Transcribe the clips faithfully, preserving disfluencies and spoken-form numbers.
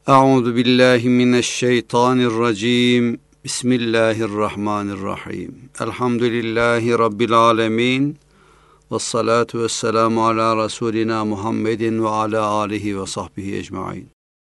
Euzu billahi mineşşeytanirracim. Bismillahirrahmanirrahim. Elhamdülillahi rabbil alamin. Ves salatu vesselamu ala rasulina Muhammedin ve ala alihi ve sahbihi ecmaîn.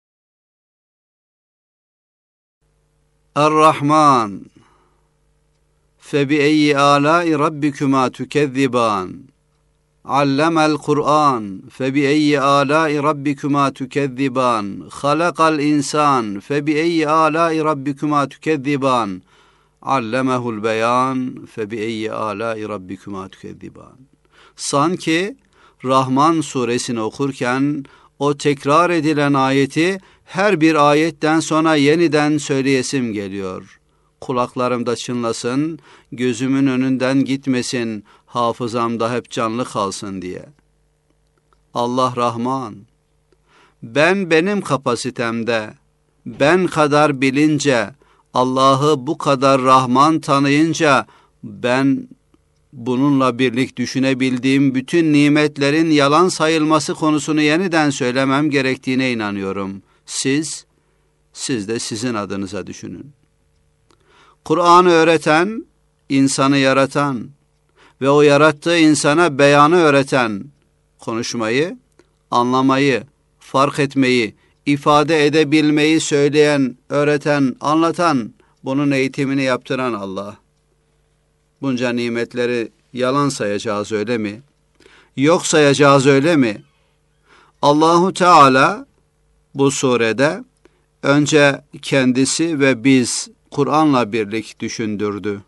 Er-Rahman. Fe bi eyyi âlâi rabbikuma tükezziban. Allemel Kur'an fe bi eyyi âlâi rabbikuma tükezziban. Halakal insan fe bi eyyi âlâi rabbikuma tükezziban. Allemehul beyan fe bi eyyi âlâi rabbikuma tükezziban. Sanki Rahman suresini okurken o tekrar edilen ayeti her bir ayetten sonra yeniden söyleyesim geliyor. Kulaklarımda çınlasın, gözümün önünden gitmesin, hafızamda hep canlı kalsın diye. Allah Rahman, ben benim kapasitemde, ben kadar bilince, Allah'ı bu kadar Rahman tanıyınca, ben bununla birlik düşünebildiğim bütün nimetlerin yalan sayılması konusunu yeniden söylemem gerektiğine inanıyorum. Siz, siz de sizin adınıza düşünün. Kur'an'ı öğreten, insanı yaratan ve o yarattığı insana beyanı öğreten, konuşmayı, anlamayı, fark etmeyi, ifade edebilmeyi söyleyen, öğreten, anlatan, bunun eğitimini yaptıran Allah. Bunca nimetleri yalan sayacağız öyle mi? Yok sayacağız öyle mi? Allahu Teala bu surede önce kendisi ve biz Kur'an'la birlik düşündürdü.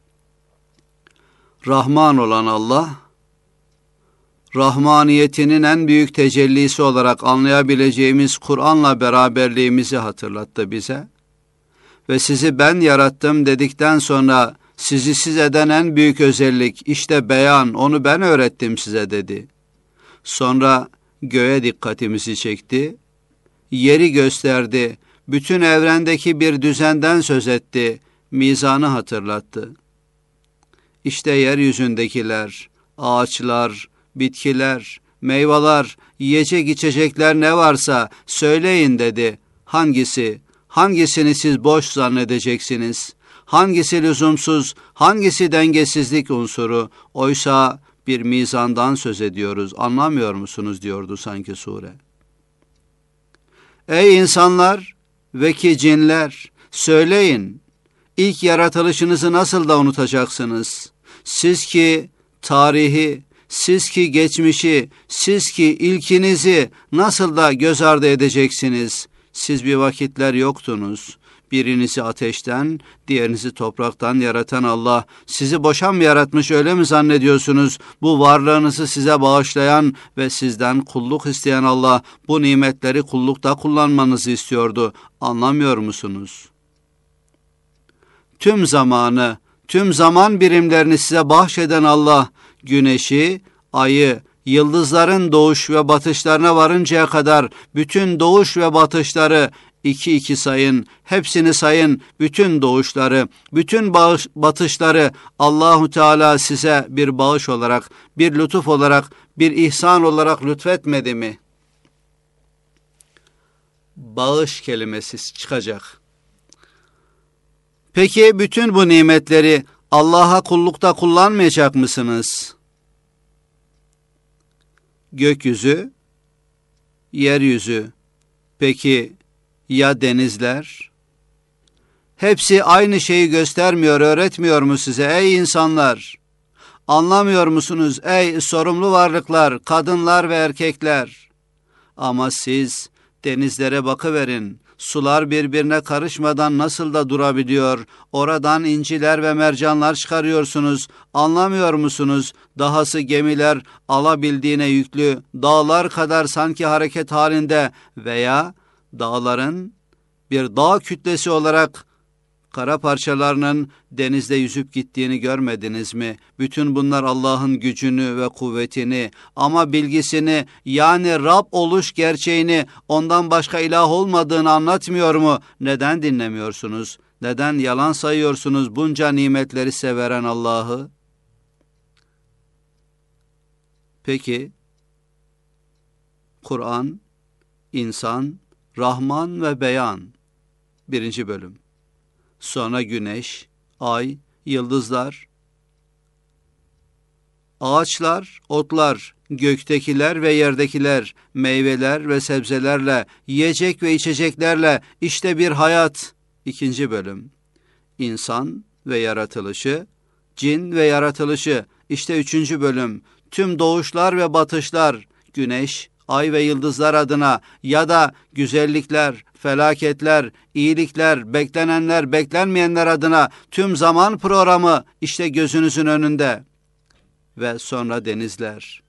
Rahman olan Allah, Rahmaniyetinin en büyük tecellisi olarak anlayabileceğimiz Kur'an'la beraberliğimizi hatırlattı bize. Ve sizi ben yarattım dedikten sonra sizi siz eden en büyük özellik işte beyan, onu ben öğrettim size dedi. Sonra göğe dikkatimizi çekti, yeri gösterdi, bütün evrendeki bir düzenden söz etti, mizanı hatırlattı. İşte yeryüzündekiler, ağaçlar, bitkiler, meyveler, yiyecek içecekler ne varsa söyleyin dedi. Hangisi, hangisini siz boş zannedeceksiniz? Hangisi lüzumsuz, hangisi dengesizlik unsuru? Oysa bir mizandan söz ediyoruz, anlamıyor musunuz diyordu sanki sure. Ey insanlar ve ki cinler, söyleyin, ilk yaratılışınızı nasıl da unutacaksınız? Siz ki tarihi, siz ki geçmişi, siz ki ilkinizi nasıl da göz ardı edeceksiniz? Siz bir vakitler yoktunuz. Birinizi ateşten, diğerinizi topraktan yaratan Allah, sizi boşa mı yaratmış öyle mi zannediyorsunuz? Bu varlığınızı size bağışlayan ve sizden kulluk isteyen Allah, bu nimetleri kullukta kullanmanızı istiyordu. Anlamıyor musunuz? Tüm zamanı, tüm zaman birimlerini size bahşeden Allah, güneşi, ayı, yıldızların doğuş ve batışlarına varıncaya kadar bütün doğuş ve batışları iki iki sayın, hepsini sayın, bütün doğuşları, bütün bağış, batışları Allahu Teala size bir bağış olarak, bir lütuf olarak, bir ihsan olarak lütfetmedi mi? Bağış kelimesi çıkacak. Peki bütün bu nimetleri Allah'a kullukta kullanmayacak mısınız? Gökyüzü, yeryüzü, peki ya denizler? Hepsi aynı şeyi göstermiyor, öğretmiyor mu size ey insanlar? Anlamıyor musunuz ey sorumlu varlıklar, kadınlar ve erkekler? Ama siz denizlere bakıverin. Sular birbirine karışmadan nasıl da durabiliyor? Oradan inciler ve mercanlar çıkarıyorsunuz. Anlamıyor musunuz? Dahası gemiler alabildiğine yüklü, dağlar kadar sanki hareket halinde veya dağların bir dağ kütlesi olarak kara parçalarının denizde yüzüp gittiğini görmediniz mi? Bütün bunlar Allah'ın gücünü ve kuvvetini ama bilgisini yani Rab oluş gerçeğini ondan başka ilah olmadığını anlatmıyor mu? Neden dinlemiyorsunuz? Neden yalan sayıyorsunuz bunca nimetleri size veren Allah'ı? Peki Kur'an, insan, Rahman ve Beyan birinci bölüm. Sonra güneş, ay, yıldızlar, ağaçlar, otlar, göktekiler ve yerdekiler, meyveler ve sebzelerle, yiyecek ve içeceklerle işte bir hayat. İkinci bölüm. İnsan ve yaratılışı, cin ve yaratılışı işte üçüncü bölüm. Tüm doğuşlar ve batışlar, güneş, ay ve yıldızlar adına ya da güzellikler, felaketler, iyilikler, beklenenler, beklenmeyenler adına tüm zaman programı işte gözünüzün önünde. Ve sonra denizler.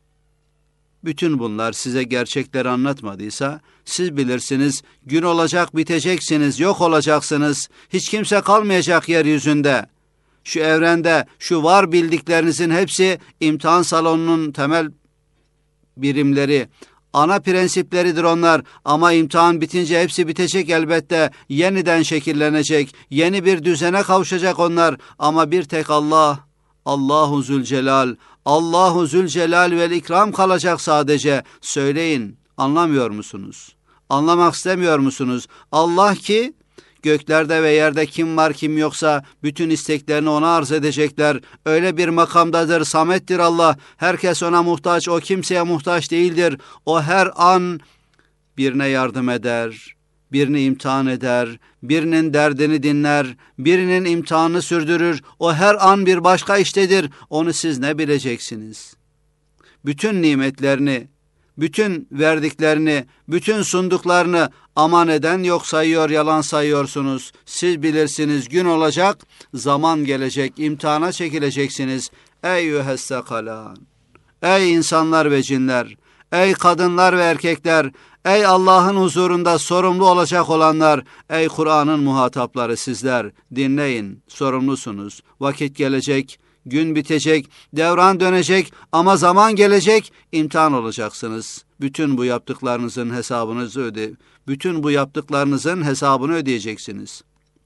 Bütün bunlar size gerçekleri anlatmadıysa, siz bilirsiniz, gün olacak, biteceksiniz, yok olacaksınız, hiç kimse kalmayacak yeryüzünde. Şu evrende, şu var bildiklerinizin hepsi imtihan salonunun temel birimleri, ana prensipleridir onlar ama imtihan bitince hepsi bitecek elbette, yeniden şekillenecek, yeni bir düzene kavuşacak onlar ama bir tek Allah, Allahu Zülcelal, Allahu Zülcelal vel İkram kalacak sadece. Söyleyin, anlamıyor musunuz? Anlamak istemiyor musunuz? Allah ki, göklerde ve yerde kim var kim yoksa bütün isteklerini ona arz edecekler. Öyle bir makamdadır, samettir Allah. Herkes ona muhtaç, o kimseye muhtaç değildir. O her an birine yardım eder, birini imtihan eder, birinin derdini dinler, birinin imtihanını sürdürür. O her an bir başka iştedir. Onu siz ne bileceksiniz? Bütün nimetlerini, bütün verdiklerini, bütün sunduklarını ama neden yok sayıyor, yalan sayıyorsunuz? Siz bilirsiniz, gün olacak, zaman gelecek, imtihana çekileceksiniz. Ey yühessekalan, ey insanlar ve cinler, ey kadınlar ve erkekler, ey Allah'ın huzurunda sorumlu olacak olanlar, ey Kur'an'ın muhatapları sizler, dinleyin, sorumlusunuz. Vakit gelecek, gün bitecek, devran dönecek ama zaman gelecek, imtihan olacaksınız. Bütün bu yaptıklarınızın hesabınızı öde, bütün bu yaptıklarınızın hesabını ödeyeceksiniz.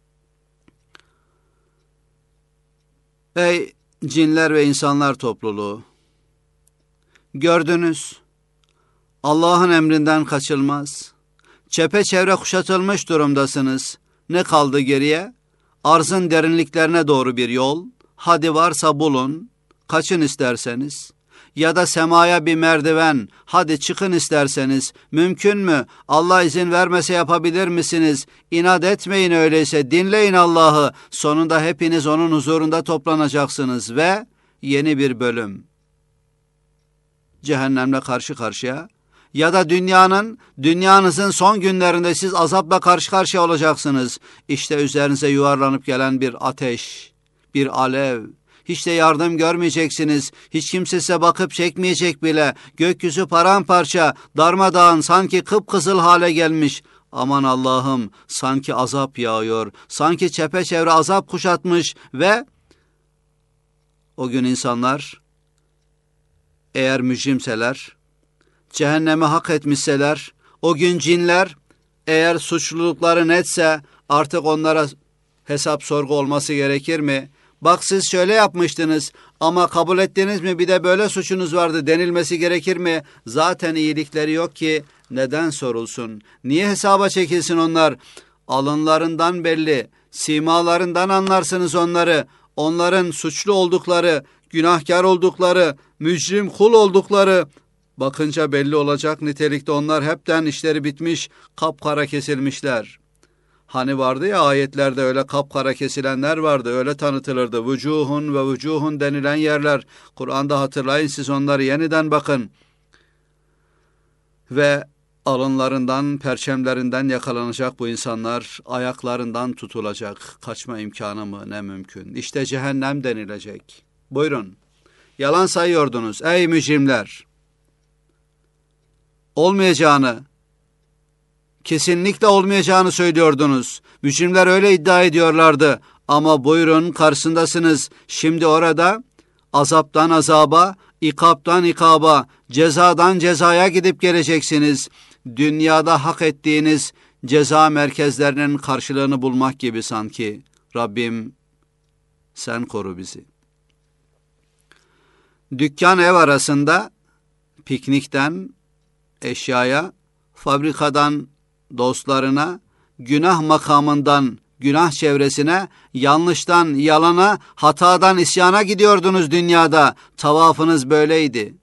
Ey cinler ve insanlar topluluğu, gördünüz, Allah'ın emrinden kaçılmaz. Çepeçevre kuşatılmış durumdasınız. Ne kaldı geriye? Arzın derinliklerine doğru bir yol. Hadi varsa bulun, kaçın isterseniz. Ya da semaya bir merdiven, hadi çıkın isterseniz. Mümkün mü? Allah izin vermese yapabilir misiniz? İnat etmeyin öyleyse, dinleyin Allah'ı. Sonunda hepiniz onun huzurunda toplanacaksınız ve yeni bir bölüm. Cehennemle karşı karşıya. Ya da dünyanın, dünyanızın son günlerinde siz azapla karşı karşıya olacaksınız. İşte üzerinize yuvarlanıp gelen bir ateş, bir alev. Hiç de yardım görmeyeceksiniz. Hiç kimse size bakıp çekmeyecek bile. Gökyüzü paramparça, darmadağın, sanki kıpkızıl hale gelmiş. Aman Allah'ım, sanki azap yağıyor. Sanki çepeçevre azap kuşatmış ve o gün insanlar eğer mücrimseler, cehenneme hak etmişseler, o gün cinler eğer suçlulukları netse artık onlara hesap sorgu olması gerekir mi? Bak siz şöyle yapmıştınız ama kabul ettiniz mi, bir de böyle suçunuz vardı denilmesi gerekir mi? Zaten iyilikleri yok ki neden sorulsun? Niye hesaba çekilsin onlar? Alınlarından belli, simalarından anlarsınız onları. Onların suçlu oldukları, günahkar oldukları, mücrim kul oldukları bakınca belli olacak nitelikte. Onlar hepten işleri bitmiş, kapkara kesilmişler. Hani vardı ya ayetlerde, öyle kapkara kesilenler vardı, öyle tanıtılırdı. Vücuhun ve vücuhun denilen yerler. Kur'an'da hatırlayın siz onları, yeniden bakın. Ve alınlarından, perçemlerinden yakalanacak bu insanlar, ayaklarından tutulacak. Kaçma imkanı mı? Ne mümkün. İşte cehennem denilecek. Buyurun. Yalan sayıyordunuz ey mücrimler. Olmayacağını, kesinlikle olmayacağını söylüyordunuz. Mücrimler öyle iddia ediyorlardı. Ama buyurun, karşısındasınız. Şimdi orada azaptan azaba, ikaptan ikaba, cezadan cezaya gidip geleceksiniz. Dünyada hak ettiğiniz ceza merkezlerinin karşılığını bulmak gibi sanki. Rabbim sen koru bizi. Dükkan ev arasında piknikten eşyaya, fabrikadan dostlarına, günah makamından, günah çevresine, yanlıştan, yalana, hatadan isyana gidiyordunuz dünyada. Tavafınız böyleydi.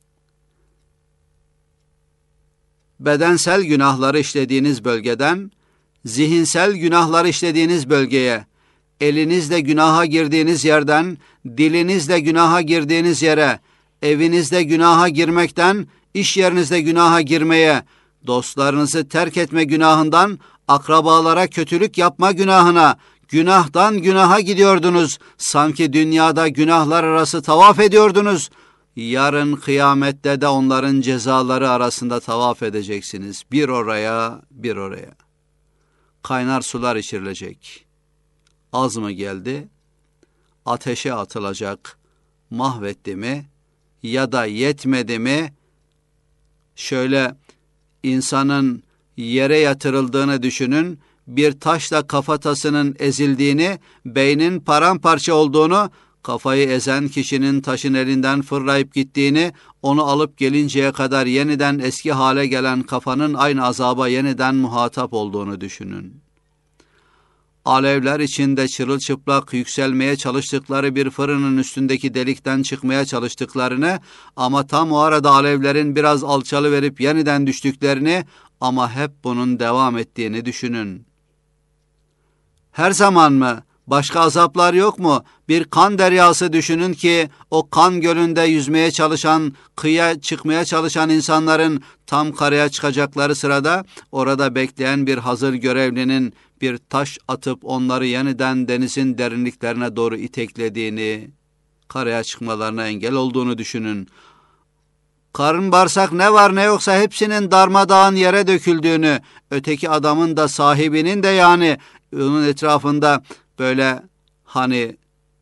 Bedensel günahları işlediğiniz bölgeden, zihinsel günahları işlediğiniz bölgeye, elinizle günaha girdiğiniz yerden, dilinizle günaha girdiğiniz yere, evinizde günaha girmekten, iş yerinizde günaha girmeye, dostlarınızı terk etme günahından, akrabalara kötülük yapma günahına, günahtan günaha gidiyordunuz. Sanki dünyada günahlar arası tavaf ediyordunuz. Yarın kıyamette de onların cezaları arasında tavaf edeceksiniz. Bir oraya, bir oraya. Kaynar sular içirilecek. Az mı geldi? Ateşe atılacak. Mahvetti mi? Ya da yetmedi mi? Şöyle insanın yere yatırıldığını düşünün. Bir taşla kafatasının ezildiğini, beynin paramparça olduğunu, kafayı ezen kişinin taşın elinden fırlayıp gittiğini, onu alıp gelinceye kadar yeniden eski hale gelen kafanın aynı azaba yeniden muhatap olduğunu düşünün. Alevler içinde çırılçıplak yükselmeye çalıştıkları bir fırının üstündeki delikten çıkmaya çalıştıklarını, ama tam o arada alevlerin biraz alçalıverip yeniden düştüklerini, ama hep bunun devam ettiğini düşünün. Her zaman mı? Başka azaplar yok mu? Bir kan deryası düşünün ki o kan gölünde yüzmeye çalışan, kıyıya çıkmaya çalışan insanların tam karaya çıkacakları sırada orada bekleyen bir hazır görevlinin bir taş atıp onları yeniden denizin derinliklerine doğru iteklediğini, karaya çıkmalarına engel olduğunu düşünün. Karın bağırsak ne var ne yoksa hepsinin darmadağın yere döküldüğünü, öteki adamın da sahibinin de yani onun etrafında böyle hani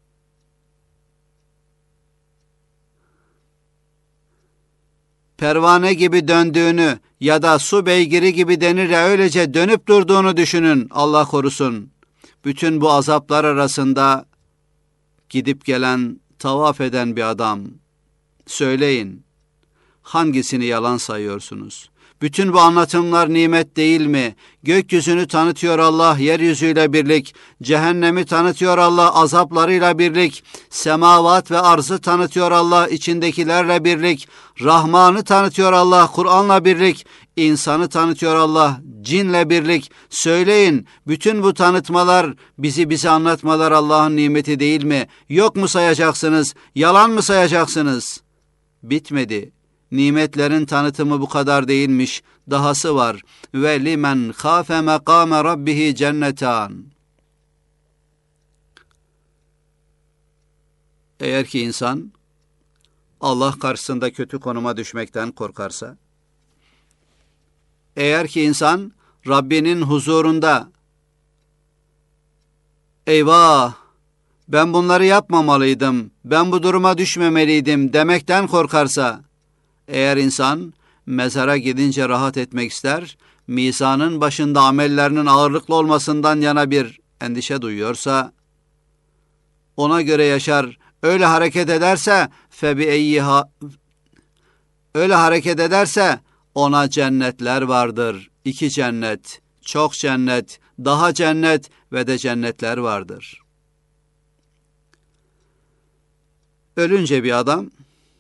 pervane gibi döndüğünü ya da su beygiri gibi denir ya öylece dönüp durduğunu düşünün, Allah korusun. Bütün bu azaplar arasında gidip gelen, tavaf eden bir adam. Söyleyin, hangisini yalan sayıyorsunuz? Bütün bu anlatımlar nimet değil mi? Gökyüzünü tanıtıyor Allah yeryüzüyle birlik, cehennemi tanıtıyor Allah azaplarıyla birlik, semavat ve arzı tanıtıyor Allah içindekilerle birlik, Rahman'ı tanıtıyor Allah Kur'an'la birlik, insanı tanıtıyor Allah cinle birlik. Söyleyin, bütün bu tanıtmalar, bizi bize anlatmalar Allah'ın nimeti değil mi? Yok mu sayacaksınız? Yalan mı sayacaksınız? Bitmedi. Nimetlerin tanıtımı bu kadar değilmiş. Dahası var. Ve limen khafe mekame rabbihi cennetan. Eğer ki insan Allah karşısında kötü konuma düşmekten korkarsa, eğer ki insan Rabbinin huzurunda eyvah ben bunları yapmamalıydım, ben bu duruma düşmemeliydim demekten korkarsa, eğer insan mezara gidince rahat etmek ister, mizanın başında amellerinin ağırlıklı olmasından yana bir endişe duyuyorsa, ona göre yaşar, öyle hareket ederse febi eyyiha öyle hareket ederse ona cennetler vardır. İki cennet, çok cennet, daha cennet ve de cennetler vardır. Ölünce bir adam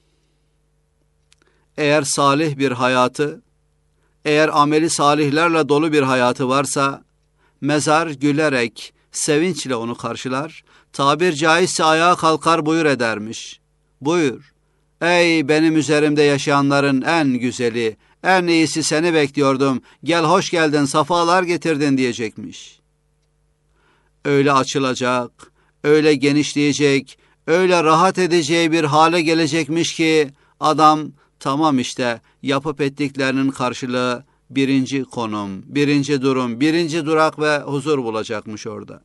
eğer salih bir hayatı, eğer ameli salihlerle dolu bir hayatı varsa, mezar gülerek, sevinçle onu karşılar, tabir caizse ayağa kalkar buyur edermiş. Buyur, ey benim üzerimde yaşayanların en güzeli, en iyisi seni bekliyordum, gel hoş geldin, safalar getirdin diyecekmiş. Öyle açılacak, öyle genişleyecek, öyle rahat edeceği bir hale gelecekmiş ki, adam, tamam işte yapıp ettiklerinin karşılığı birinci konum, birinci durum, birinci durak ve huzur bulacakmış orada.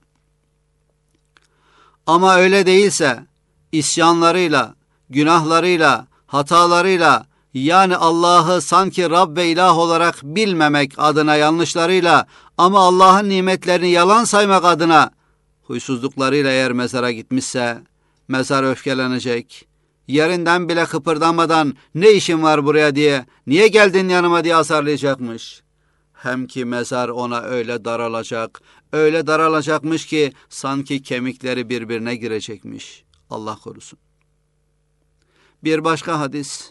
Ama öyle değilse isyanlarıyla, günahlarıyla, hatalarıyla yani Allah'ı sanki Rab ve ilah olarak bilmemek adına yanlışlarıyla ama Allah'ın nimetlerini yalan saymak adına huysuzluklarıyla eğer mezara gitmişse mezar öfkelenecek. Yerinden bile kıpırdamadan ne işin var buraya diye, niye geldin yanıma diye azarlayacakmış. Hem ki mezar ona öyle daralacak, öyle daralacakmış ki sanki kemikleri birbirine girecekmiş. Allah korusun. Bir başka hadis.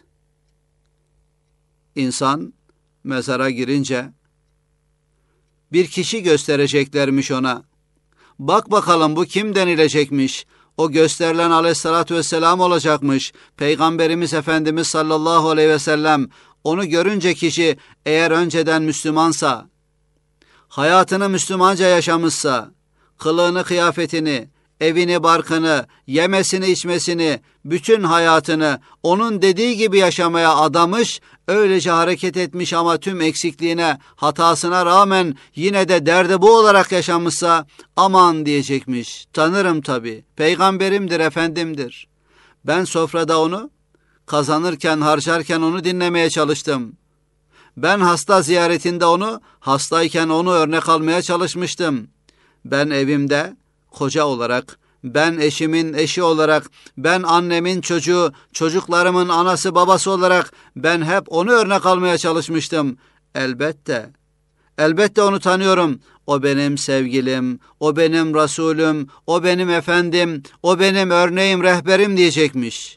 İnsan mezara girince bir kişi göstereceklermiş ona. Bak bakalım bu kim denilecekmiş. O gösterilen aleyhissalatü vesselam olacakmış. Peygamberimiz Efendimiz sallallahu aleyhi ve sellem. Onu görünce kişi eğer önceden Müslümansa, hayatını Müslümanca yaşamışsa, kılığını, kıyafetini, evini, barkını, yemesini, içmesini, bütün hayatını onun dediği gibi yaşamaya adamış, öylece hareket etmiş ama tüm eksikliğine, hatasına rağmen yine de derdi bu olarak yaşamışsa, aman diyecekmiş. Tanırım tabii, peygamberimdir, efendimdir. Ben sofrada onu, kazanırken, harcarken onu dinlemeye çalıştım. Ben hasta ziyaretinde onu, hastayken onu örnek almaya çalışmıştım. Ben evimde, koca olarak, ben eşimin eşi olarak, ben annemin çocuğu, çocuklarımın anası babası olarak ben hep onu örnek almaya çalışmıştım. Elbette, elbette onu tanıyorum. O benim sevgilim, o benim Resulüm, o benim efendim, o benim örneğim, rehberim diyecekmiş.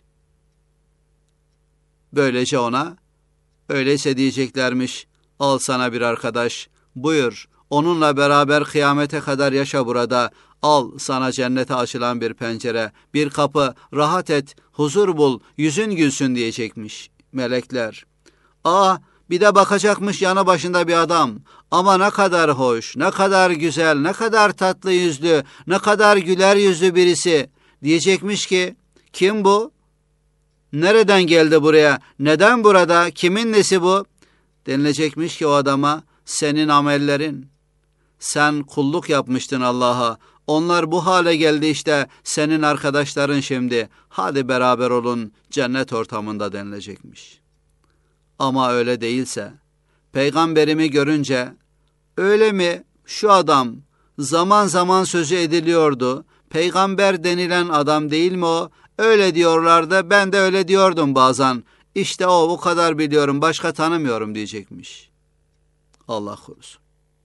Böylece ona, öyleyse diyeceklermiş, al sana bir arkadaş, buyur, onunla beraber kıyamete kadar yaşa burada. Al sana cennete açılan bir pencere, bir kapı, rahat et, huzur bul, yüzün gülsün diyecekmiş melekler. Aa, bir de bakacakmış yanı başında bir adam. Ama ne kadar hoş, ne kadar güzel, ne kadar tatlı yüzlü, ne kadar güler yüzlü birisi. Diyecekmiş ki, kim bu? Nereden geldi buraya? Neden burada? Kimin nesi bu? Denilecekmiş ki o adama, senin amellerin. Sen kulluk yapmıştın Allah'a. Onlar bu hale geldi işte, senin arkadaşların şimdi. Hadi beraber olun cennet ortamında denilecekmiş. Ama öyle değilse, peygamberimi görünce, öyle mi şu adam zaman zaman sözü ediliyordu, peygamber denilen adam değil mi o? Öyle diyorlardı, ben de öyle diyordum bazen. İşte o, o kadar biliyorum, başka tanımıyorum diyecekmiş. Allah korusun.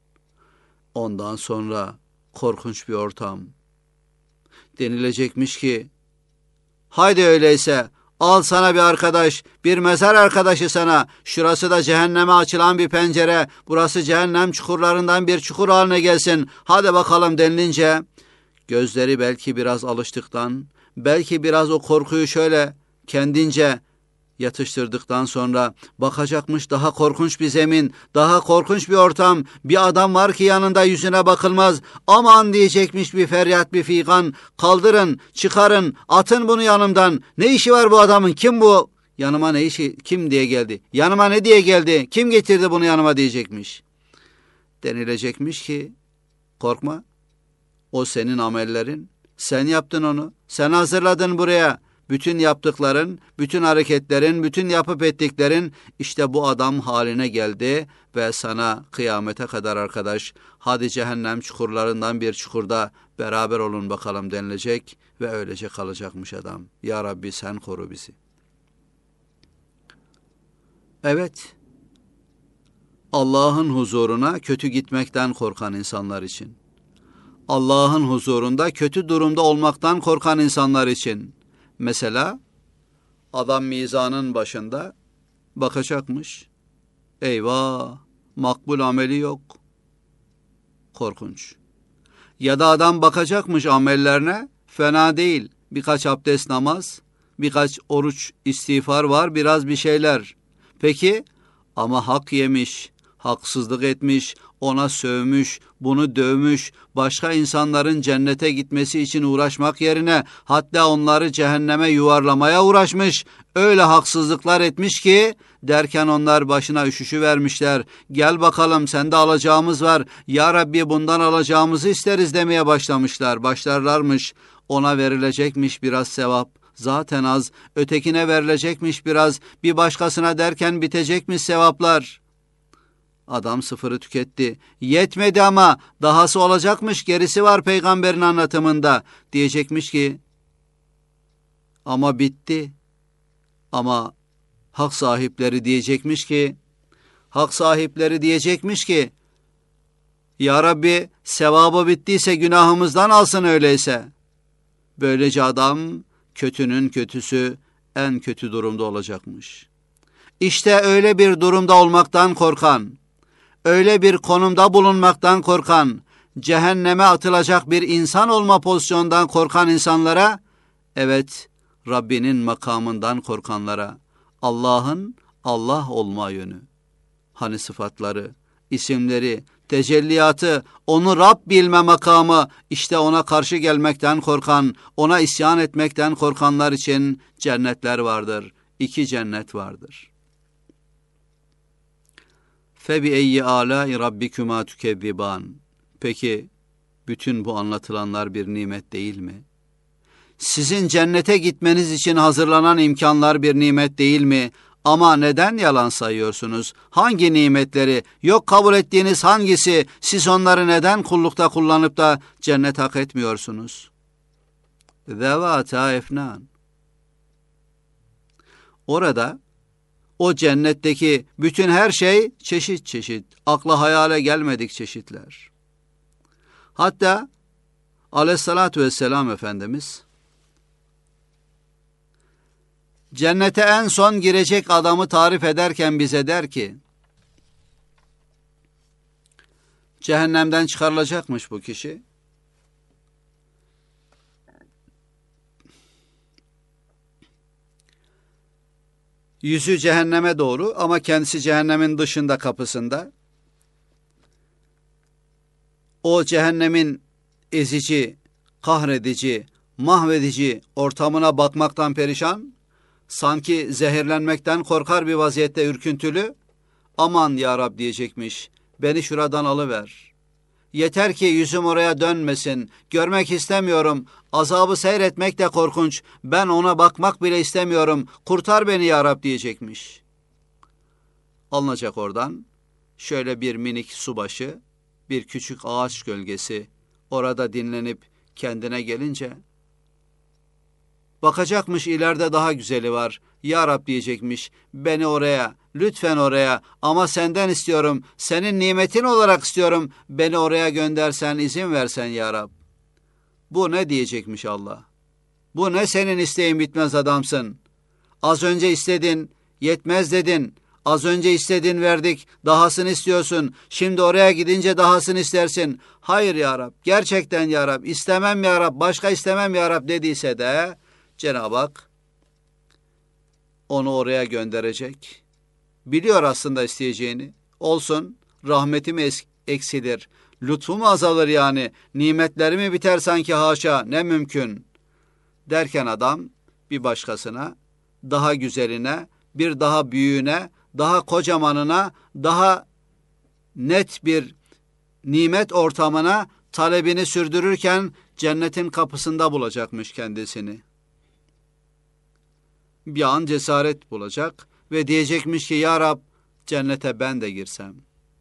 Ondan sonra korkunç bir ortam. Denilecekmiş ki, haydi öyleyse al sana bir arkadaş, bir mezar arkadaşı sana. Şurası da cehenneme açılan bir pencere, burası cehennem çukurlarından bir çukur haline gelsin. Hadi bakalım denilince, gözleri belki biraz alıştıktan, belki biraz o korkuyu şöyle kendince yatıştırdıktan sonra bakacakmış daha korkunç bir zemin, daha korkunç bir ortam, bir adam var ki yanında yüzüne bakılmaz. Aman diyecekmiş bir feryat, bir figan, kaldırın, çıkarın, atın bunu yanımdan. Ne işi var bu adamın, kim bu? Yanıma ne işi, kim diye geldi? Yanıma ne diye geldi? Kim getirdi bunu yanıma diyecekmiş. Denilecekmiş ki, korkma, o senin amellerin, sen yaptın onu, sen hazırladın buraya. Bütün yaptıkların, bütün hareketlerin, bütün yapıp ettiklerin işte bu adam haline geldi ve sana kıyamete kadar arkadaş, hadi cehennem çukurlarından bir çukurda beraber olun bakalım denilecek ve öylece kalacakmış adam. Ya Rabbi sen koru bizi. Evet, Allah'ın huzuruna kötü gitmekten korkan insanlar için, Allah'ın huzurunda kötü durumda olmaktan korkan insanlar için, mesela adam mizanın başında bakacakmış. Eyvah, makbul ameli yok. Korkunç. Ya da adam bakacakmış amellerine, fena değil. Birkaç abdest namaz, birkaç oruç istiğfar var, biraz bir şeyler. Peki ama hak yemiş, haksızlık etmiş, ona sövmüş, bunu dövmüş, başka insanların cennete gitmesi için uğraşmak yerine hatta onları cehenneme yuvarlamaya uğraşmış, öyle haksızlıklar etmiş ki derken onlar başına üşüşü vermişler. Gel bakalım sende alacağımız var, ya Rabbi bundan alacağımızı isteriz demeye başlamışlar, başlarlarmış. Ona verilecekmiş biraz sevap, zaten az, ötekine verilecekmiş biraz, bir başkasına derken bitecekmiş sevaplar. Adam sıfırı tüketti. Yetmedi ama dahası olacakmış, gerisi var peygamberin anlatımında. Diyecekmiş ki ama bitti. Ama hak sahipleri diyecekmiş ki hak sahipleri diyecekmiş ki Ya Rabbi sevabı bittiyse günahımızdan alsın öyleyse. Böylece adam kötünün kötüsü en kötü durumda olacakmış. İşte öyle bir durumda olmaktan korkan, öyle bir konumda bulunmaktan korkan, cehenneme atılacak bir insan olma pozisyondan korkan insanlara, evet Rabbinin makamından korkanlara, Allah'ın Allah olma yönü, hani sıfatları, isimleri, tecelliyatı, onu Rab bilme makamı, işte ona karşı gelmekten korkan, ona isyan etmekten korkanlar için cennetler vardır. İki cennet vardır. فَبِأَيِّ آلَاءِ رَبِّكُمَا تُكَذِّبَانِ Peki, bütün bu anlatılanlar bir nimet değil mi? Sizin cennete gitmeniz için hazırlanan imkanlar bir nimet değil mi? Ama neden yalan sayıyorsunuz? Hangi nimetleri, yok kabul ettiğiniz hangisi, siz onları neden kullukta kullanıp da cennet hak etmiyorsunuz? ذَوَاتَا اَفْنَانِ Orada, o cennetteki bütün her şey çeşit çeşit, akla hayale gelmedik çeşitler. Hatta aleyhissalatü vesselam Efendimiz, cennete en son girecek adamı tarif ederken bize der ki, cehennemden çıkarılacakmış bu kişi. Yüzü cehenneme doğru ama kendisi cehennemin dışında, kapısında. O cehennemin ezici, kahredici, mahvedici ortamına bakmaktan perişan, sanki zehirlenmekten korkar bir vaziyette ürküntülü, aman ya Rab diyecekmiş, beni şuradan alıver. Yeter ki yüzüm oraya dönmesin, görmek istemiyorum, azabı seyretmek de korkunç, ben ona bakmak bile istemiyorum, kurtar beni ya Rab diyecekmiş. Alınacak oradan, şöyle bir minik subaşı, bir küçük ağaç gölgesi, orada dinlenip kendine gelince, bakacakmış ileride daha güzeli var, ya Rab diyecekmiş, beni oraya, lütfen oraya, ama senden istiyorum, senin nimetin olarak istiyorum, beni oraya göndersen, izin versen ya Rab. Bu ne diyecekmiş Allah? Bu ne senin isteğin bitmez adamsın? Az önce istedin, yetmez dedin, az önce istedin verdik, dahasını istiyorsun, şimdi oraya gidince dahasını istersin. Hayır ya Rab, gerçekten ya Rab, istemem ya Rab, başka istemem ya Rab dediyse de, Cenab-ı Hak onu oraya gönderecek. Biliyor aslında isteyeceğini. Olsun, rahmetim eksilir, lütfum azalır yani, nimetlerimi biter sanki, haşa, ne mümkün. Derken adam bir başkasına, daha güzeline, bir daha büyüğüne, daha kocamanına, daha net bir nimet ortamına talebini sürdürürken cennetin kapısında bulacakmış kendisini. Bir an cesaret bulacak ve diyecekmiş ki ya Rab cennete ben de girsem.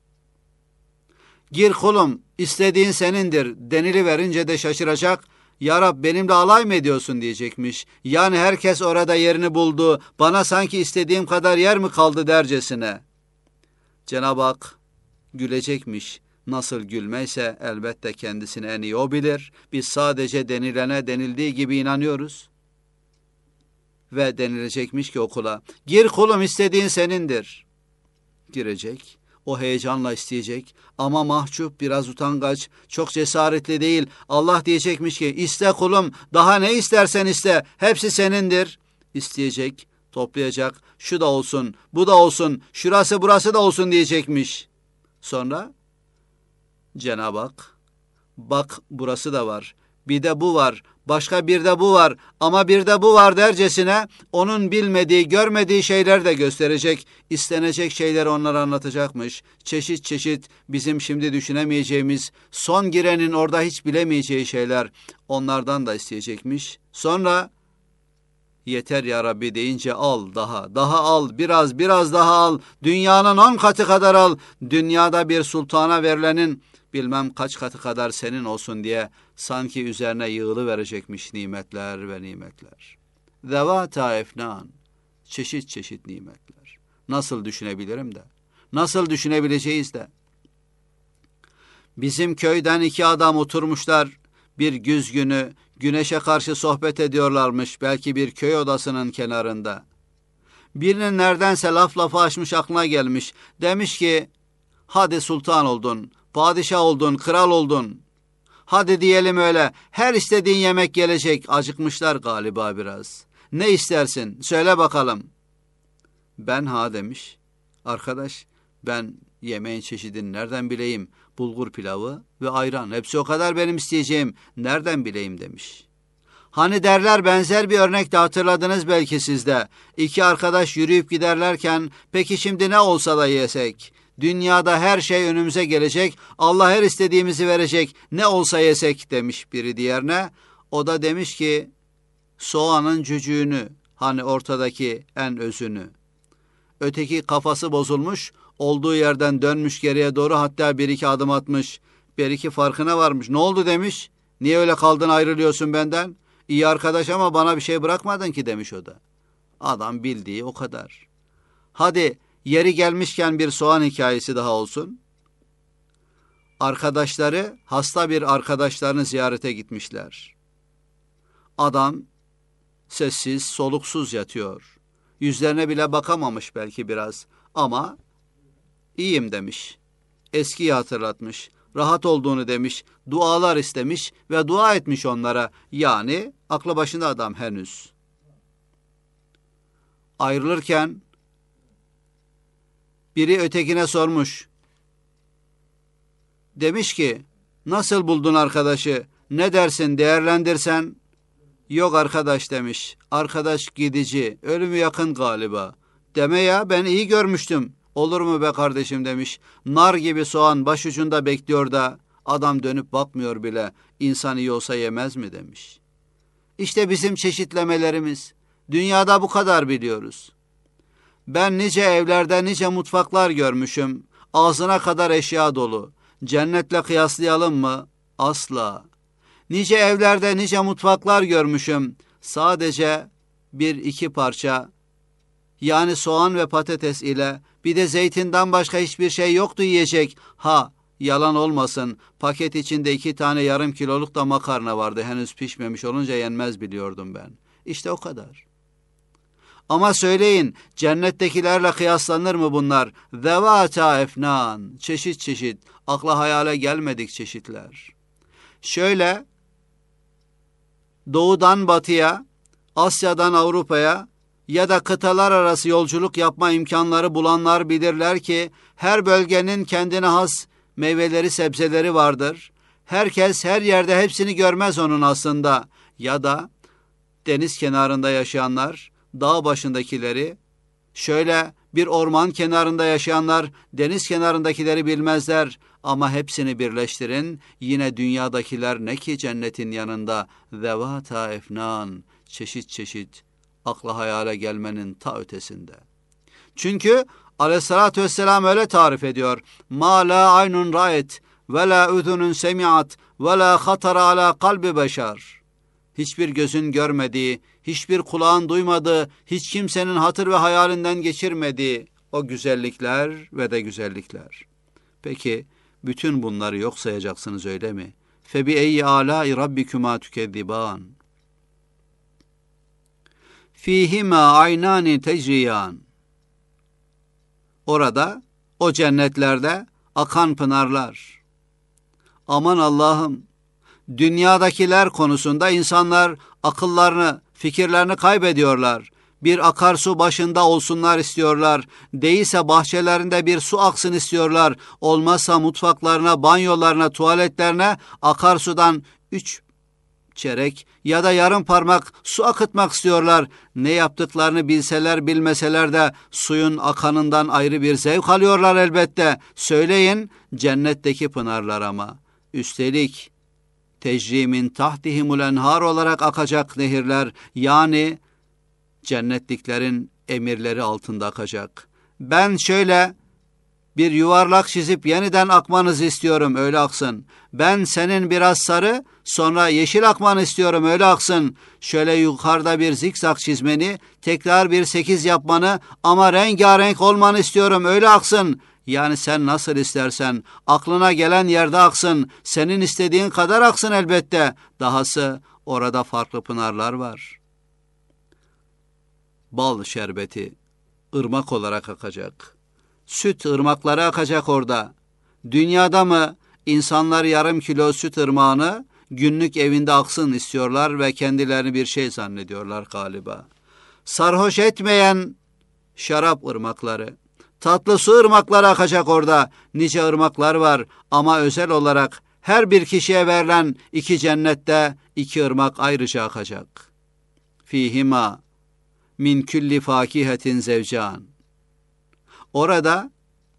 Gir kulum, istediğin senindir deniliverince de şaşıracak. Ya Rab benimle alay mı ediyorsun diyecekmiş. Yani herkes orada yerini buldu, bana sanki istediğim kadar yer mi kaldı dercesine. Cenab-ı Hak gülecekmiş. Nasıl gülmeyse elbette kendisini en iyi o bilir. Biz sadece denilene denildiği gibi inanıyoruz. Ve denilecekmiş ki okula, gir kulum istediğin senindir. Girecek, o heyecanla isteyecek ama mahcup, biraz utangaç, çok cesaretli değil. Allah diyecekmiş ki iste kulum, daha ne istersen iste, hepsi senindir. İsteyecek, toplayacak, şu da olsun, bu da olsun, şurası burası da olsun diyecekmiş. Sonra Cenab-ı Hak, bak burası da var, bir de bu var, başka bir de bu var ama bir de bu var dercesine onun bilmediği, görmediği şeyler de gösterecek, istenecek şeyleri onlara anlatacakmış. Çeşit çeşit bizim şimdi düşünemeyeceğimiz, son girenin orada hiç bilemeyeceği şeyler onlardan da isteyecekmiş. Sonra yeter ya Rabbi deyince al daha, daha al, biraz biraz daha al, dünyanın on katı kadar al, dünyada bir sultana verilenin bilmem kaç katı kadar senin olsun diye sanki üzerine yığılı verecekmiş nimetler ve nimetler. Zevâta efnân, çeşit çeşit nimetler. Nasıl düşünebilirim de, nasıl düşünebileceğiz de. Bizim köyden iki adam oturmuşlar bir güz günü, güneşe karşı sohbet ediyorlarmış, belki bir köy odasının kenarında. Birinin neredense laf lafı açmış, aklına gelmiş. Demiş ki, hadi sultan oldun, padişah oldun, kral oldun. Hadi diyelim öyle, her istediğin yemek gelecek. Acıkmışlar galiba biraz. Ne istersin, söyle bakalım. Ben ha demiş. Arkadaş, ben yemeğin çeşidini nereden bileyim? Bulgur pilavı ve ayran, hepsi o kadar benim isteyeceğim, nereden bileyim demiş. Hani derler, benzer bir örnek de hatırladınız belki siz de. İki arkadaş yürüyüp giderlerken, peki şimdi ne olsa da yesek? Dünyada her şey önümüze gelecek, Allah her istediğimizi verecek, ne olsa yesek demiş biri diğerine. O da demiş ki, soğanın cücüğünü, hani ortadaki en özünü. Öteki kafası bozulmuş, olduğu yerden dönmüş geriye doğru, hatta bir iki adım atmış. Bir iki farkına varmış. Ne oldu demiş. Niye öyle kaldın, ayrılıyorsun benden? İyi arkadaş ama bana bir şey bırakmadın ki demiş o da. Adam bildiği o kadar. Hadi yeri gelmişken bir soğan hikayesi daha olsun. Arkadaşları hasta bir arkadaşlarını ziyarete gitmişler. Adam sessiz soluksuz yatıyor. Yüzlerine bile bakamamış belki biraz ama iyiyim demiş. Eskiyi hatırlatmış. Rahat olduğunu demiş. Dualar istemiş ve dua etmiş onlara. Yani aklı başında adam henüz. Ayrılırken biri ötekine sormuş. Demiş ki, nasıl buldun arkadaşı? Ne dersin, değerlendirsen? Yok arkadaş demiş. Arkadaş gidici, ölümü yakın galiba. Deme ya, ben iyi görmüştüm. Olur mu be kardeşim demiş. Nar gibi soğan başucunda bekliyor da adam dönüp bakmıyor bile. İnsan iyi olsa yemez mi demiş. İşte bizim çeşitlemelerimiz. Dünyada bu kadar biliyoruz. Ben nice evlerde nice mutfaklar görmüşüm. Ağzına kadar eşya dolu. Cennetle kıyaslayalım mı? Asla. Nice evlerde nice mutfaklar görmüşüm. Sadece bir iki parça, yani soğan ve patates ile bir de zeytinden başka hiçbir şey yoktu yiyecek. Ha, yalan olmasın, paket içinde iki tane yarım kiloluk da makarna vardı. Henüz pişmemiş olunca yenmez biliyordum ben. İşte o kadar. Ama söyleyin, cennettekilerle kıyaslanır mı bunlar? Zevâta efnân, çeşit çeşit, akla hayale gelmedik çeşitler. Şöyle, doğudan batıya, Asya'dan Avrupa'ya ya da kıtalar arası yolculuk yapma imkanları bulanlar bilirler ki her bölgenin kendine has meyveleri, sebzeleri vardır. Herkes her yerde hepsini görmez onun aslında. Ya da deniz kenarında yaşayanlar, dağ başındakileri, şöyle bir orman kenarında yaşayanlar deniz kenarındakileri bilmezler. Ama hepsini birleştirin, yine dünyadakiler ne ki cennetin yanında, zevâta efnân, çeşit çeşit, akla hayale gelmenin ta ötesinde. Çünkü aleyhissalatü vesselam öyle tarif ediyor. مَا لَا عَيْنٌ رَأَتْ وَلَا اُذُنٌ سَمِعَتْ وَلَا خَطَرَ عَلَى قَلْبِ بَشَرٍ. Hiçbir gözün görmediği, hiçbir kulağın duymadığı, hiç kimsenin hatır ve hayalinden geçirmediği o güzellikler ve de güzellikler. Peki, bütün bunları yok sayacaksınız öyle mi? فَبِأَيِّ آلَاءِ رَبِّكُمَا تُكَذِّبَانِ فِيهِمَا عَيْنَانِ تَجْرِيَانِ. Orada, o cennetlerde akan pınarlar. Aman Allah'ım, dünyadakiler konusunda insanlar akıllarını, fikirlerini kaybediyorlar. Bir akarsu başında olsunlar istiyorlar. Değilse bahçelerinde bir su aksın istiyorlar. Olmazsa mutfaklarına, banyolarına, tuvaletlerine akarsudan üç çeyrek ya da yarım parmak su akıtmak istiyorlar. Ne yaptıklarını bilseler bilmeseler de suyun akanından ayrı bir zevk alıyorlar elbette. Söyleyin, cennetteki pınarlar ama. Üstelik tecrimin tahtihimul enhar olarak akacak nehirler, yani cennetliklerin emirleri altında akacak. Ben şöyle bir yuvarlak çizip yeniden akmanızı istiyorum, öyle aksın. Ben senin biraz sarı, sonra yeşil akmanı istiyorum, öyle aksın. Şöyle yukarıda bir zikzak çizmeni, tekrar bir sekiz yapmanı ama rengarenk olmanı istiyorum, öyle aksın. Yani sen nasıl istersen, aklına gelen yerde aksın, senin istediğin kadar aksın elbette. Dahası orada farklı pınarlar var. Bal şerbeti ırmak olarak akacak. Süt ırmakları akacak orada. Dünyada mı insanlar yarım kilo süt ırmağını günlük evinde aksın istiyorlar ve kendilerini bir şey zannediyorlar galiba. Sarhoş etmeyen şarap ırmakları, tatlı su ırmakları akacak orada. Nice ırmaklar var ama özel olarak her bir kişiye verilen iki cennette iki ırmak ayrıca akacak. Fihima min külli fakihetin zevcan. Orada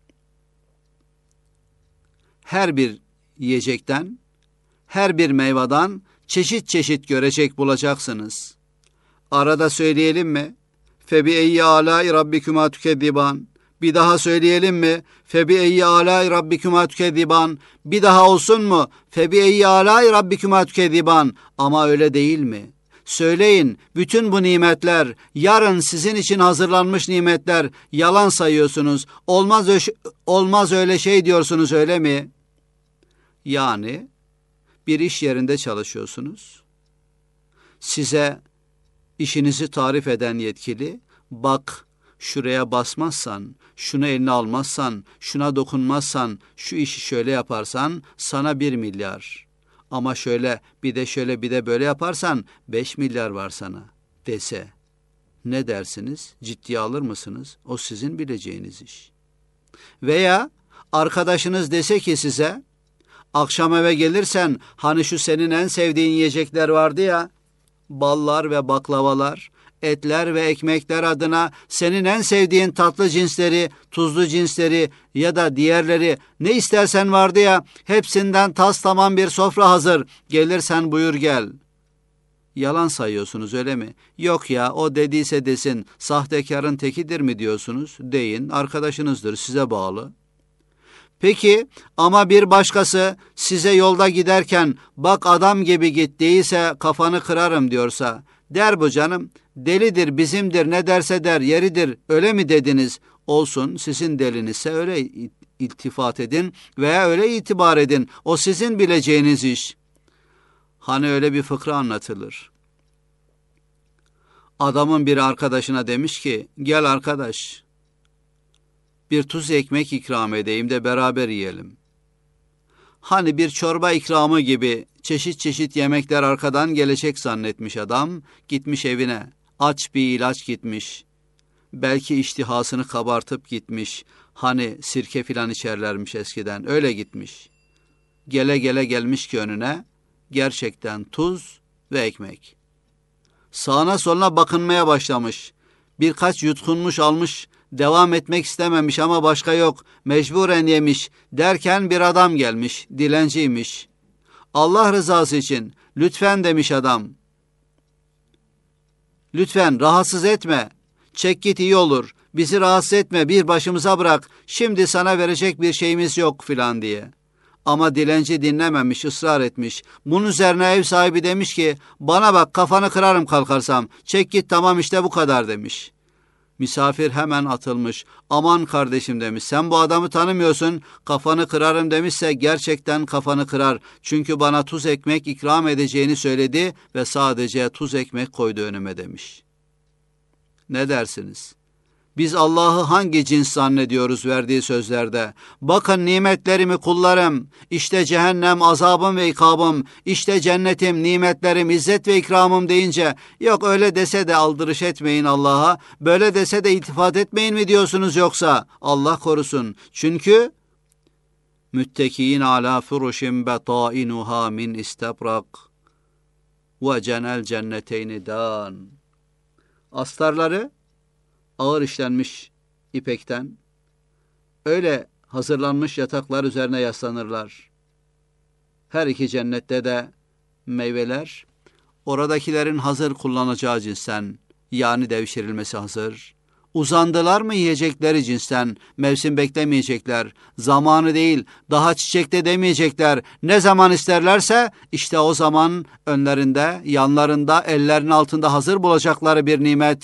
her bir yiyecekten, her bir meyveden çeşit çeşit görecek bulacaksınız. Arada söyleyelim mi? Febi eyyi alâi rabbikuma tükezziban. Bir daha söyleyelim mi? Febi eyyi alâi rabbikuma tükezziban. Bir daha olsun mu? Febi eyyi alâi rabbikuma tükezziban. Ama öyle değil mi? Söyleyin, bütün bu nimetler, yarın sizin için hazırlanmış nimetler, yalan sayıyorsunuz. Olmaz, olmaz öyle şey diyorsunuz, öyle mi? Yani bir iş yerinde çalışıyorsunuz. Size işinizi tarif eden yetkili, bak şuraya basmazsan, şunu eline almazsan, şuna dokunmazsan, şu işi şöyle yaparsan sana bir milyar. Ama şöyle bir de şöyle bir de böyle yaparsan beş milyar var sana dese. Ne dersiniz? Ciddiye alır mısınız? O sizin bileceğiniz iş. Veya arkadaşınız dese ki size, akşam eve gelirsen hani şu senin en sevdiğin yiyecekler vardı ya, ballar ve baklavalar, etler ve ekmekler adına senin en sevdiğin tatlı cinsleri, tuzlu cinsleri ya da diğerleri ne istersen vardı ya, hepsinden tas tamam bir sofra hazır. Gelirsen buyur gel. Yalan sayıyorsunuz öyle mi? Yok ya, o dediyse desin, sahtekarın tekidir mi diyorsunuz? Deyin, arkadaşınızdır, size bağlı. Peki ama bir başkası size yolda giderken bak adam gibi git değilse kafanı kırarım diyorsa, der bu canım, delidir, bizimdir, ne derse der, yeridir, öyle mi dediniz? Olsun, sizin delinizse öyle iltifat edin veya öyle itibar edin. O sizin bileceğiniz iş. Hani öyle bir fıkra anlatılır. Adamın bir arkadaşına demiş ki, gel arkadaş, bir tuz ekmek ikram edeyim de beraber yiyelim. Hani bir çorba ikramı gibi çeşit çeşit yemekler arkadan gelecek zannetmiş adam, gitmiş evine. Aç bir ilaç gitmiş. Belki iştihasını kabartıp gitmiş. Hani sirke filan içerlermiş eskiden, öyle gitmiş. Gele gele gelmiş ki önüne gerçekten tuz ve ekmek. Sağına soluna bakınmaya başlamış. Birkaç yutkunmuş almış, devam etmek istememiş ama başka yok, mecburen yemiş. Derken bir adam gelmiş, dilenciymiş. Allah rızası için lütfen demiş adam. Lütfen rahatsız etme, çek git iyi olur, bizi rahatsız etme, bir başımıza bırak, şimdi sana verecek bir şeyimiz yok filan diye. Ama dilenci dinlememiş, ısrar etmiş. Bunun üzerine ev sahibi demiş ki, bana bak kafanı kırarım kalkarsam, çek git tamam işte bu kadar demiş. Misafir hemen atılmış. Aman kardeşim demiş, sen bu adamı tanımıyorsun, kafanı kırarım demişse gerçekten kafanı kırar. Çünkü bana tuz ekmek ikram edeceğini söyledi ve sadece tuz ekmek koydu önüme demiş. Ne dersiniz? Biz Allah'ı hangi cins zannediyoruz verdiği sözlerde? Bakın nimetlerimi kullarım, işte cehennem azabım ve ikabım, işte cennetim, nimetlerim, izzet ve ikramım deyince, yok öyle dese de aldırış etmeyin Allah'a, böyle dese de iltifat etmeyin mi diyorsunuz yoksa? Allah korusun. Çünkü müttekiin ala furuşin betainuha min istebrak ve cenel cenneteyni dan. Astarları ağır işlenmiş ipekten, öyle hazırlanmış yataklar üzerine yaslanırlar. Her iki cennette de meyveler, oradakilerin hazır kullanacağı cinsten, yani devşirilmesi hazır. Uzandılar mı yiyecekleri cinsten, mevsim beklemeyecekler, zamanı değil, daha çiçekte demeyecekler. Ne zaman isterlerse, işte o zaman önlerinde, yanlarında, ellerinin altında hazır bulacakları bir nimet,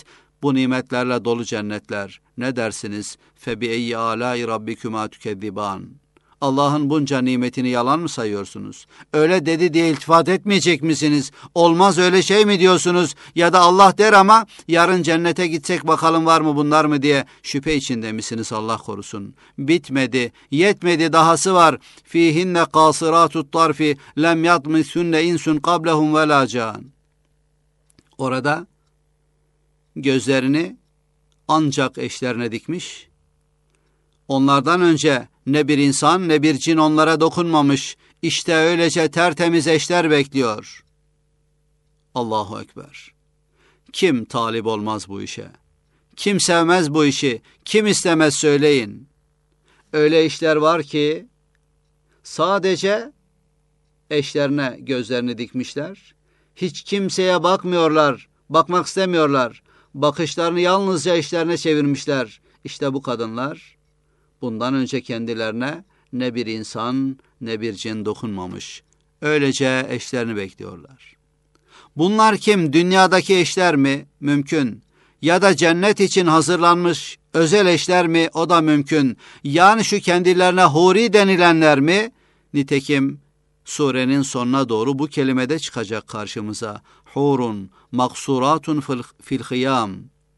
bu nimetlerle dolu cennetler. Ne dersiniz? Febi-eyyi âlâi rabbikümâ tükezzibân. Allah'ın bunca nimetini yalan mı sayıyorsunuz? Öyle dedi diye iltifat etmeyecek misiniz? Olmaz öyle şey mi diyorsunuz? Ya da Allah der ama yarın cennete gitsek bakalım var mı bunlar mı diye şüphe içinde misiniz? Allah korusun. Bitmedi, yetmedi, dahası var. Fihinne kâsırâtut tarfi lem yatmisünne insun kablehum ve lâ can. Orada gözlerini ancak eşlerine dikmiş. Onlardan önce ne bir insan ne bir cin onlara dokunmamış. İşte öylece tertemiz eşler bekliyor. Allahu Ekber. Kim talip olmaz bu işe? Kim sevmez bu işi? Kim istemez söyleyin. Öyle işler var ki sadece eşlerine gözlerini dikmişler. Hiç kimseye bakmıyorlar, bakmak istemiyorlar. Bakışlarını yalnızca eşlerine çevirmişler. İşte bu kadınlar bundan önce kendilerine ne bir insan ne bir cin dokunmamış. Öylece eşlerini bekliyorlar. Bunlar kim? Dünyadaki eşler mi? Mümkün. Ya da cennet için hazırlanmış özel eşler mi? O da mümkün. Yani şu kendilerine huri denilenler mi? Nitekim surenin sonuna doğru bu kelimede çıkacak karşımıza. Hurun, maksuratun fil hıyam.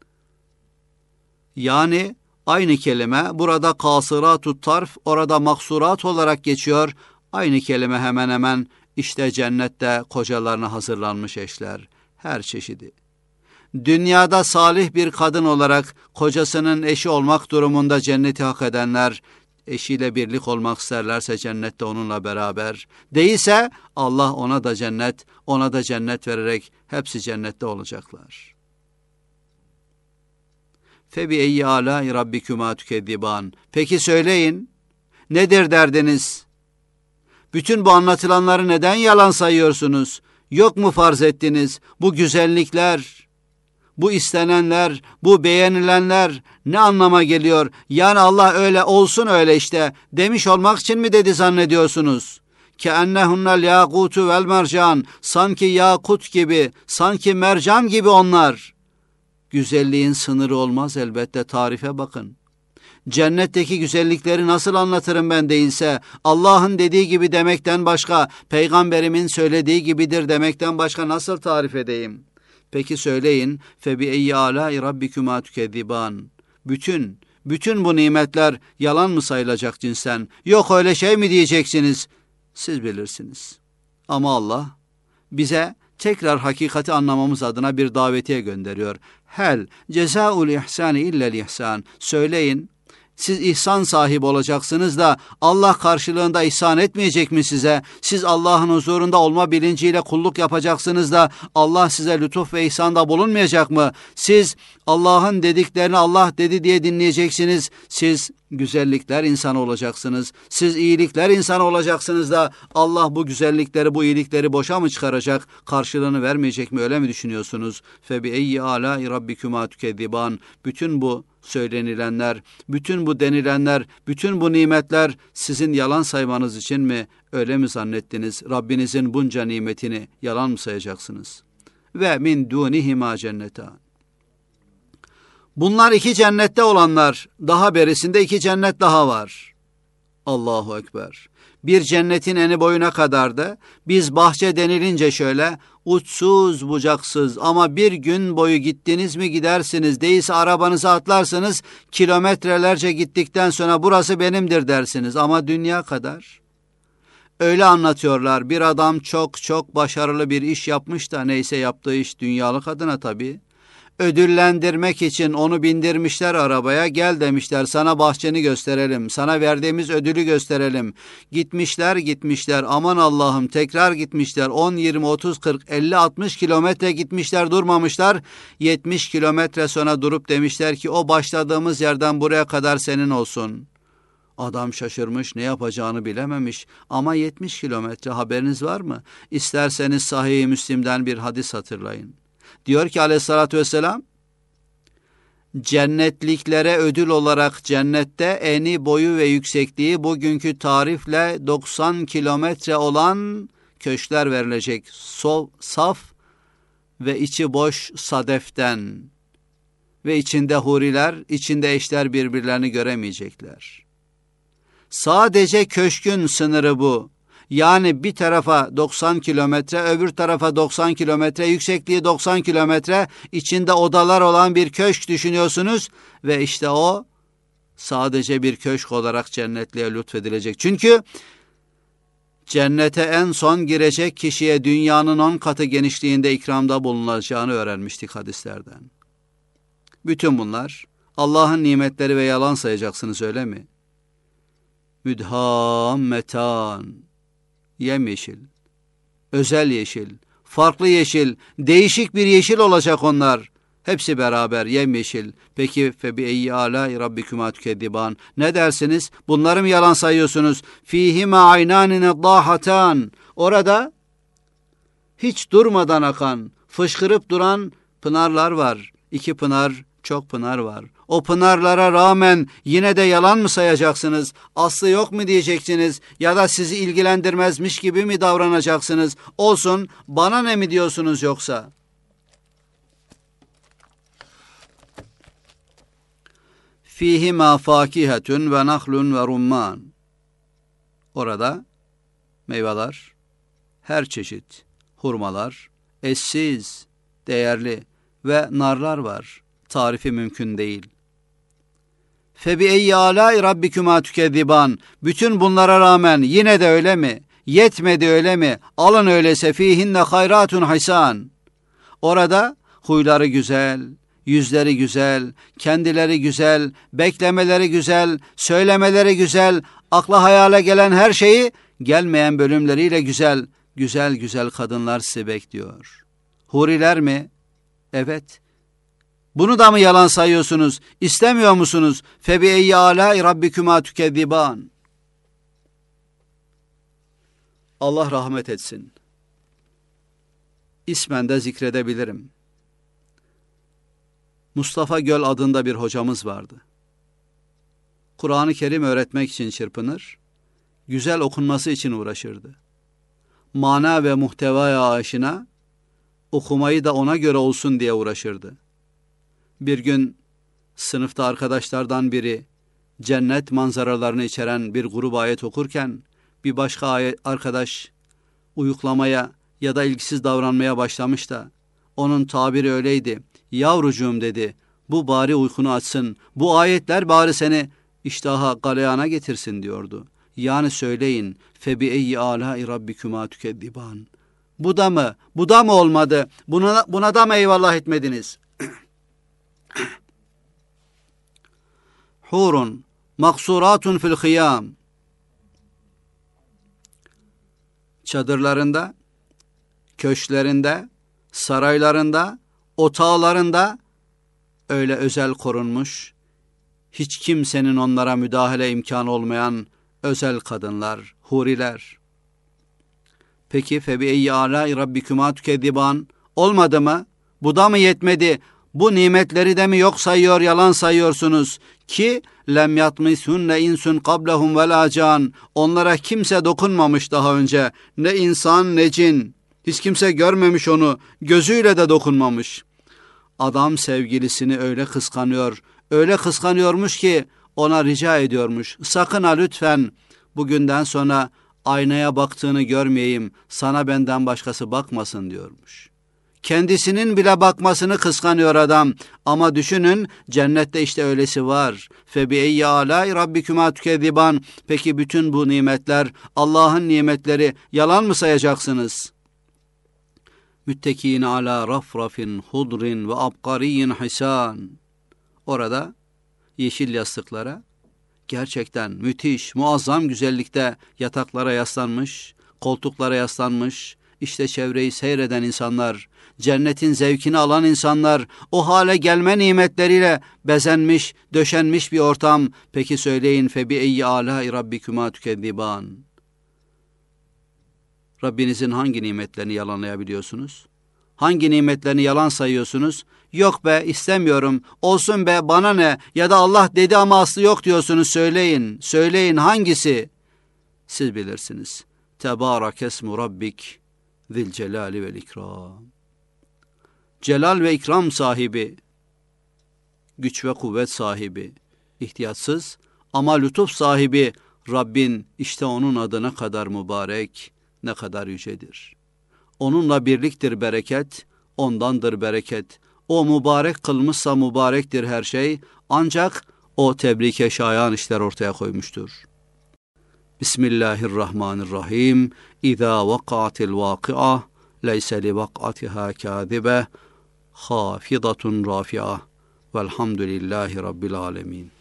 Yani aynı kelime burada kasıratut tarf, orada maksurat olarak geçiyor. Aynı kelime hemen hemen işte cennette kocalarına hazırlanmış eşler. Her çeşidi. Dünyada salih bir kadın olarak kocasının eşi olmak durumunda cenneti hak edenler, eşiyle birlik olmak isterlerse cennette onunla beraber. Değilse Allah ona da cennet, ona da cennet vererek hepsi cennette olacaklar. Febi-eyyi âlâi rabbikümâ tükezzibân. Peki söyleyin, nedir derdiniz? Bütün bu anlatılanları neden yalan sayıyorsunuz? Yok mu farz ettiniz? Bu güzellikler, bu istenenler, bu beğenilenler ne anlama geliyor? Yani Allah öyle olsun öyle işte demiş olmak için mi dedi zannediyorsunuz? Ke'ennehunnel yâkutu vel mercan. Sanki yakut gibi, sanki mercan gibi onlar. Güzelliğin sınırı olmaz elbette, tarife bakın. Cennetteki güzellikleri nasıl anlatırım ben değilse, Allah'ın dediği gibi demekten başka, peygamberimin söylediği gibidir demekten başka nasıl tarif edeyim? Peki söyleyin, febi-eyyi âlâi rabbikümâ tükezzibân. Bütün, bütün bu nimetler yalan mı sayılacak cinsten? Yok öyle şey mi diyeceksiniz? Siz bilirsiniz. Ama Allah bize tekrar hakikati anlamamız adına bir davetiye gönderiyor. Hel cezaul ihsani illel ihsan. Söyleyin, siz ihsan sahibi olacaksınız da Allah karşılığında ihsan etmeyecek mi size? Siz Allah'ın huzurunda olma bilinciyle kulluk yapacaksınız da Allah size lütuf ve ihsanda bulunmayacak mı? Siz Allah'ın dediklerini Allah dedi diye dinleyeceksiniz. Siz güzellikler insanı olacaksınız. Siz iyilikler insanı olacaksınız da Allah bu güzellikleri, bu iyilikleri boşa mı çıkaracak? Karşılığını vermeyecek mi? Öyle mi düşünüyorsunuz? Febi-eyyi âlâi rabbikümâ tükezzibân. Bütün bu söylenilenler, bütün bu denilenler, bütün bu nimetler sizin yalan saymanız için mi? Öyle mi zannettiniz? Rabbinizin bunca nimetini yalan mı sayacaksınız? Ve min dûnihimâ cennetân. Bunlar iki cennette olanlar, daha berisinde iki cennet daha var. Allahu Ekber. Bir cennetin eni boyuna kadar da biz bahçe denilince şöyle uçsuz bucaksız ama bir gün boyu gittiniz mi gidersiniz, değilse arabanıza atlarsınız, kilometrelerce gittikten sonra burası benimdir dersiniz ama dünya kadar. Öyle anlatıyorlar, bir adam çok çok başarılı bir iş yapmış da neyse yaptığı iş dünyalık adına tabii. Ödüllendirmek için onu bindirmişler arabaya, gel demişler sana bahçeni gösterelim, sana verdiğimiz ödülü gösterelim. Gitmişler gitmişler aman Allah'ım tekrar gitmişler on, yirmi, otuz, kırk, elli, altmış kilometre gitmişler durmamışlar. yetmiş kilometre sonra durup demişler ki o başladığımız yerden buraya kadar senin olsun. Adam şaşırmış, ne yapacağını bilememiş ama yetmiş kilometre, haberiniz var mı? İsterseniz Sahih-i Müslim'den bir hadis hatırlayın. Diyor ki aleyhissalatü vesselam, cennetliklere ödül olarak cennette eni, boyu ve yüksekliği bugünkü tarifle doksan kilometre olan köşkler verilecek. So, saf ve içi boş sadeften ve içinde huriler, içinde eşler birbirlerini göremeyecekler. Sadece köşkün sınırı bu. Yani bir tarafa doksan kilometre, öbür tarafa doksan kilometre, yüksekliği doksan kilometre, içinde odalar olan bir köşk düşünüyorsunuz ve işte o sadece bir köşk olarak cennetliğe lütfedilecek. Çünkü cennete en son girecek kişiye dünyanın on katı genişliğinde ikramda bulunacağını öğrenmiştik hadislerden. Bütün bunlar Allah'ın nimetleri ve yalan sayacaksınız, öyle mi? Müdhammetan, yemyeşil, özel yeşil, farklı yeşil, değişik bir yeşil olacak onlar. Hepsi beraber yemyeşil. Peki febi eyyi alâi rabbikuma tükezziban. Ne dersiniz? Bunları mı yalan sayıyorsunuz? Fîhime aynâni neddâhatan. Orada hiç durmadan akan, fışkırıp duran pınarlar var. İki pınar, çok pınar var. O pınarlara rağmen yine de yalan mı sayacaksınız? Aslı yok mu diyeceksiniz? Ya da sizi ilgilendirmezmiş gibi mi davranacaksınız? Olsun, bana ne mi diyorsunuz yoksa? Fîhimâ fâkihetun ve nahlun ve rumman. Orada meyveler, her çeşit, hurmalar, eşsiz, değerli ve narlar var. Tarifi mümkün değil. Febi eyyi alâi rabbikuma tükezziban. Bütün bunlara rağmen yine de öyle mi? Yetmedi öyle mi? Alın öyleyse fîhinne hayratun hisan. Orada huyları güzel, yüzleri güzel, kendileri güzel, beklemeleri güzel, söylemeleri güzel, akla hayale gelen her şeyi gelmeyen bölümleriyle güzel, güzel güzel kadınlar sizi bekliyor. Huriler mi? Evet. Bunu da mı yalan sayıyorsunuz? İstemiyor musunuz? Febi eyyi alâi rabbikuma tükezziban. Allah rahmet etsin. İsmen de zikredebilirim. Mustafa Göl adında bir hocamız vardı. Kur'an-ı Kerim öğretmek için çırpınır, güzel okunması için uğraşırdı. Mana ve muhtevaya aşina, okumayı da ona göre olsun diye uğraşırdı. Bir gün sınıfta arkadaşlardan biri cennet manzaralarını içeren bir grup ayet okurken bir başka ayet, arkadaş uyuklamaya ya da ilgisiz davranmaya başlamış da onun tabiri öyleydi. Yavrucuğum dedi, bu bari uykunu açsın, bu ayetler bari seni iştaha galeyana getirsin diyordu. Yani söyleyin, febi eyyi alâi rabbikuma tükezziban. Bu da mı? Bu da mı olmadı? Buna, buna da mı eyvallah etmediniz? Hurun maksuratun fil hıyam. Çadırlarında, köşklerinde, saraylarında, otağlarında öyle özel korunmuş, hiç kimsenin onlara müdahale imkanı olmayan özel kadınlar, huriler. Peki febi eyyi alâi rabbikuma tükezziban olmadı mı? Bu da mı yetmedi? Bu nimetleri de mi yok sayıyor, yalan sayıyorsunuz ki lem yatmisunne insun qablahum ve can. Onlara kimse dokunmamış daha önce. Ne insan ne cin. Hiç kimse görmemiş onu. Gözüyle de dokunmamış. Adam sevgilisini öyle kıskanıyor. Öyle kıskanıyormuş ki ona rica ediyormuş. Sakın ha lütfen bugünden sonra aynaya baktığını görmeyeyim. Sana benden başkası bakmasın diyormuş. Kendisinin bile bakmasını kıskanıyor adam. Ama düşünün, cennette işte öylesi var. Febi eyyi alâi rabbikuma tükezziban. Peki bütün bu nimetler, Allah'ın nimetleri yalan mı sayacaksınız? Müttekîne alâ rafrafin hudrin ve abkariyyin hisan. Orada yeşil yastıklara, gerçekten müthiş, muazzam güzellikte yataklara yaslanmış, koltuklara yaslanmış, işte çevreyi seyreden insanlar, cennetin zevkini alan insanlar, o hale gelme nimetleriyle bezenmiş, döşenmiş bir ortam. Peki söyleyin, febi eyyi alâi rabbikuma tükezziban. Rabbinizin hangi nimetlerini yalanlayabiliyorsunuz? Hangi nimetlerini yalan sayıyorsunuz? Yok be, istemiyorum, olsun be, bana ne, ya da Allah dedi ama aslı yok diyorsunuz. Söyleyin, söyleyin hangisi? Siz bilirsiniz. Tebârek esmu rabbik zil celali vel ikram. Celal ve ikram sahibi, güç ve kuvvet sahibi, ihtiyatsız ama lütuf sahibi Rabbin, işte onun adı ne kadar mübarek, ne kadar yücedir. Onunla birliktir bereket, ondandır bereket. O mübarek kılmışsa mübarektir her şey, ancak o tebrike şayan işler ortaya koymuştur. Bismillahirrahmanirrahim. İzâ vaka'atil vâki'a, leyse li vak'atiha kâzibe, hâfidatun râfi'a. Velhamdülillahi Rabbil âlemin.